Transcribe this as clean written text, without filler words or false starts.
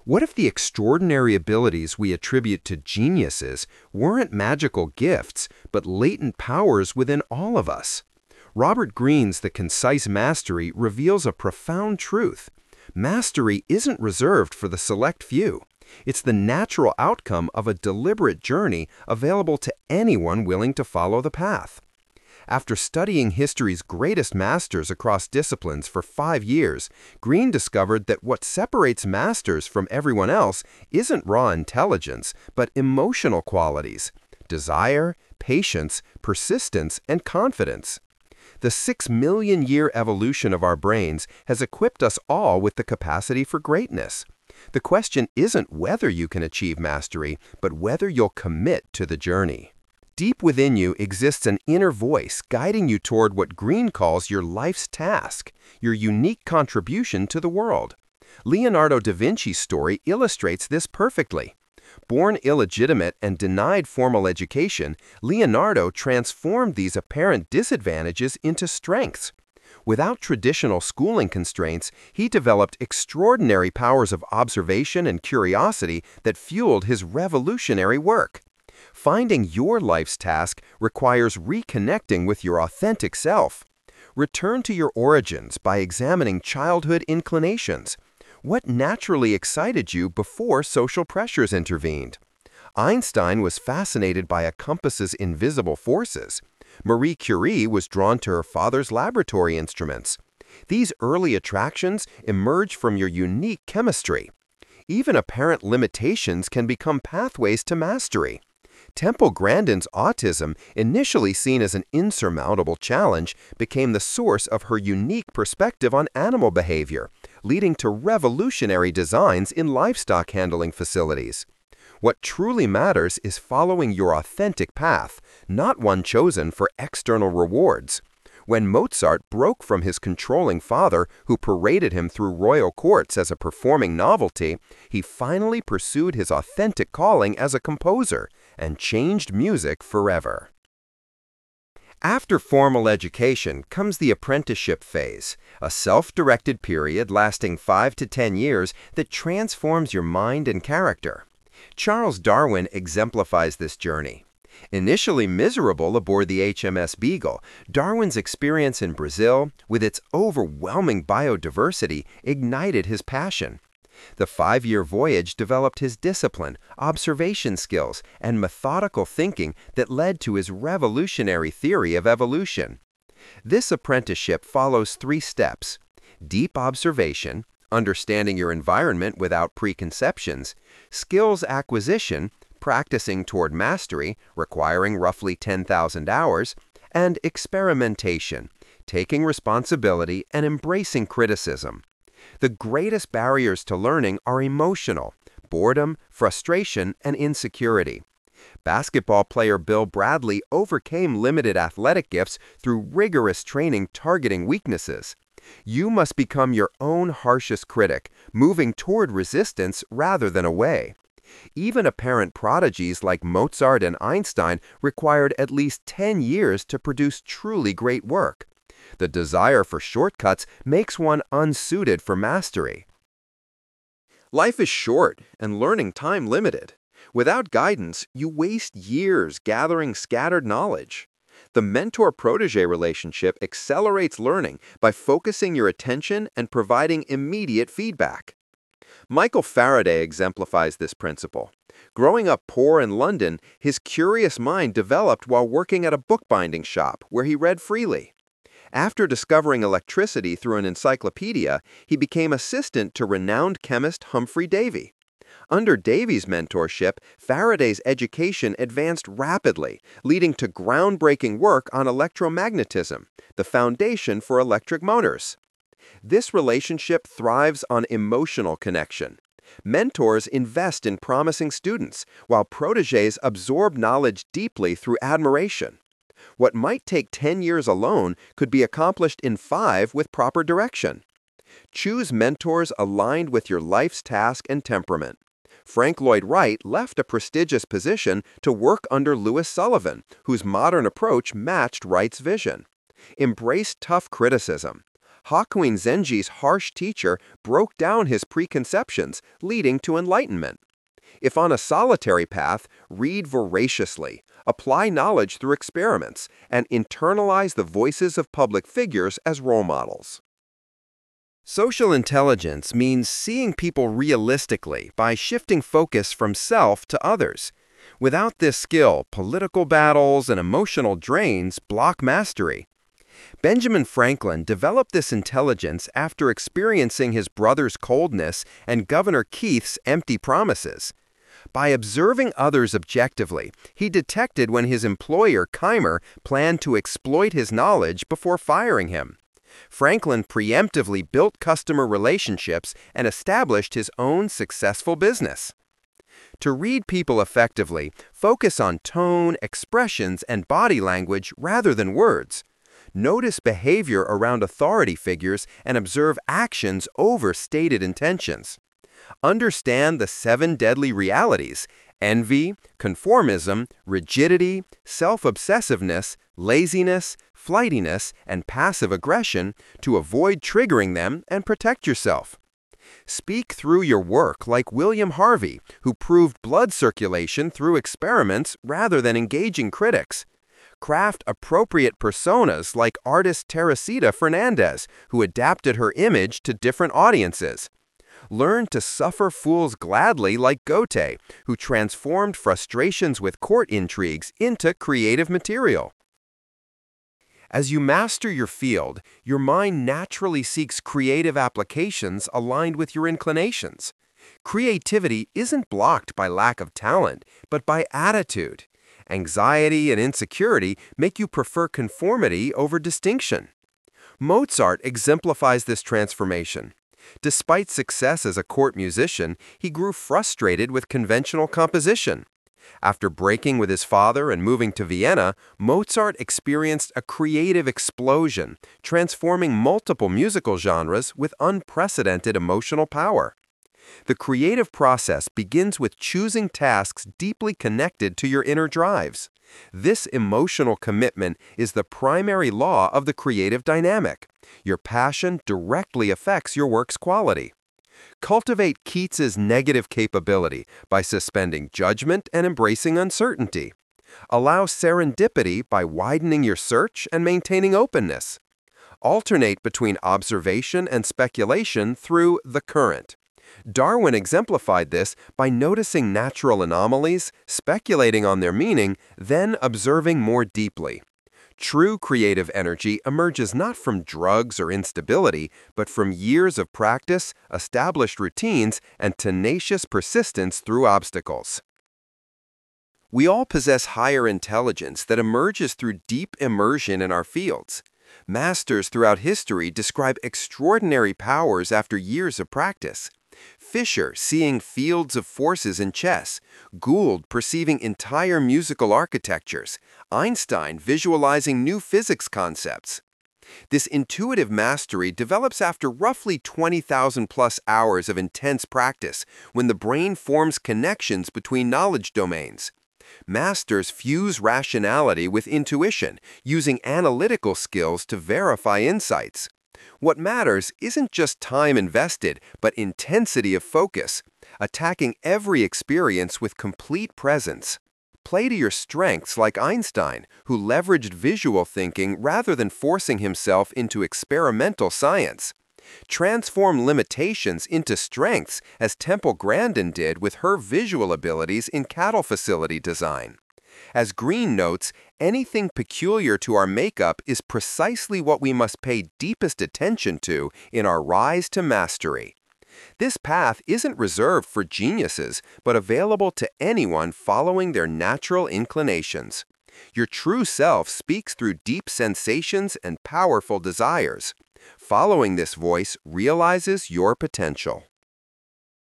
What if the extraordinary abilities we attribute to geniuses weren't magical gifts, but latent powers within all of us? Robert Greene's The Concise Mastery reveals a profound truth. Mastery isn't reserved for the select few. It's the natural outcome of a deliberate journey available to anyone willing to follow the path. After studying history's greatest masters across disciplines for 5 years, Greene discovered that what separates masters from everyone else isn't raw intelligence, but emotional qualities: desire, patience, persistence, and confidence. The 6 million-year evolution of our brains has equipped us all with the capacity for greatness. The question isn't whether you can achieve mastery, but whether you'll commit to the journey. Deep within you exists an inner voice guiding you toward what Greene calls your life's task, your unique contribution to the world. Leonardo da Vinci's story illustrates this perfectly. Born illegitimate and denied formal education, Leonardo transformed these apparent disadvantages into strengths. Without traditional schooling constraints, he developed extraordinary powers of observation and curiosity that fueled his revolutionary work. Finding your life's task requires reconnecting with your authentic self. Return to your origins by examining childhood inclinations. What naturally excited you before social pressures intervened? Einstein was fascinated by a compass's invisible forces. Marie Curie was drawn to her father's laboratory instruments. These early attractions emerge from your unique chemistry. Even apparent limitations can become pathways to mastery. Temple Grandin's autism, initially seen as an insurmountable challenge, became the source of her unique perspective on animal behavior, leading to revolutionary designs in livestock handling facilities. What truly matters is following your authentic path, not one chosen for external rewards. When Mozart broke from his controlling father, who paraded him through royal courts as a performing novelty, he finally pursued his authentic calling as a composer and changed music forever. After formal education comes the apprenticeship phase, a self-directed period lasting 5 to 10 years that transforms your mind and character. Charles Darwin exemplifies this journey. Initially miserable aboard the HMS Beagle, Darwin's experience in Brazil, with its overwhelming biodiversity, ignited his passion. The 5-year voyage developed his discipline, observation skills, and methodical thinking that led to his revolutionary theory of evolution. This apprenticeship follows 3 steps: deep observation, understanding your environment without preconceptions; skills acquisition, practicing toward mastery, requiring roughly 10,000 hours; and experimentation, taking responsibility and embracing criticism. The greatest barriers to learning are emotional: boredom, frustration, and insecurity. Basketball player Bill Bradley overcame limited athletic gifts through rigorous training targeting weaknesses. You must become your own harshest critic, moving toward resistance rather than away. Even apparent prodigies like Mozart and Einstein required at least 10 years to produce truly great work. The desire for shortcuts makes one unsuited for mastery. Life is short and learning time limited. Without guidance, you waste years gathering scattered knowledge. The mentor-protege relationship accelerates learning by focusing your attention and providing immediate feedback. Michael Faraday exemplifies this principle. Growing up poor in London, his curious mind developed while working at a bookbinding shop where he read freely. After discovering electricity through an encyclopedia, he became assistant to renowned chemist Humphrey Davy. Under Davy's mentorship, Faraday's education advanced rapidly, leading to groundbreaking work on electromagnetism, the foundation for electric motors. This relationship thrives on emotional connection. Mentors invest in promising students, while protégés absorb knowledge deeply through admiration. What might take 10 years alone could be accomplished in 5 with proper direction. Choose mentors aligned with your life's task and temperament. Frank Lloyd Wright left a prestigious position to work under Louis Sullivan, whose modern approach matched Wright's vision. Embrace tough criticism. Hakuin Zenji's harsh teacher broke down his preconceptions, leading to enlightenment. If on a solitary path, read voraciously, apply knowledge through experiments, and internalize the voices of public figures as role models. Social intelligence means seeing people realistically by shifting focus from self to others. Without this skill, political battles and emotional drains block mastery. Benjamin Franklin developed this intelligence after experiencing his brother's coldness and Governor Keith's empty promises. By observing others objectively, he detected when his employer, Keimer, planned to exploit his knowledge before firing him. Franklin preemptively built customer relationships and established his own successful business. To read people effectively, focus on tone, expressions, and body language rather than words. Notice behavior around authority figures and observe actions over stated intentions. Understand the 7 deadly realities: envy, conformism, rigidity, self-obsessiveness, laziness, flightiness, and passive aggression to avoid triggering them and protect yourself. Speak through your work like William Harvey, who proved blood circulation through experiments rather than engaging critics. Craft appropriate personas like artist Teresita Fernandez, who adapted her image to different audiences. Learn to suffer fools gladly like Goethe, who transformed frustrations with court intrigues into creative material. As you master your field, your mind naturally seeks creative applications aligned with your inclinations. Creativity isn't blocked by lack of talent, but by attitude. Anxiety and insecurity make you prefer conformity over distinction. Mozart exemplifies this transformation. Despite success as a court musician, he grew frustrated with conventional composition. After breaking with his father and moving to Vienna, Mozart experienced a creative explosion, transforming multiple musical genres with unprecedented emotional power. The creative process begins with choosing tasks deeply connected to your inner drives. This emotional commitment is the primary law of the creative dynamic. Your passion directly affects your work's quality. Cultivate Keats's negative capability by suspending judgment and embracing uncertainty. Allow serendipity by widening your search and maintaining openness. Alternate between observation and speculation through the current. Darwin exemplified this by noticing natural anomalies, speculating on their meaning, then observing more deeply. True creative energy emerges not from drugs or instability, but from years of practice, established routines, and tenacious persistence through obstacles. We all possess higher intelligence that emerges through deep immersion in our fields. Masters throughout history describe extraordinary powers after years of practice. Fischer seeing fields of forces in chess, Gould perceiving entire musical architectures, Einstein visualizing new physics concepts. This intuitive mastery develops after roughly 20,000 plus hours of intense practice, when the brain forms connections between knowledge domains. Masters fuse rationality with intuition, using analytical skills to verify insights. What matters isn't just time invested, but intensity of focus, attacking every experience with complete presence. Play to your strengths like Einstein, who leveraged visual thinking rather than forcing himself into experimental science. Transform limitations into strengths, as Temple Grandin did with her visual abilities in cattle facility design. As Green notes, anything peculiar to our makeup is precisely what we must pay deepest attention to in our rise to mastery. This path isn't reserved for geniuses, but available to anyone following their natural inclinations. Your true self speaks through deep sensations and powerful desires. Following this voice realizes your potential.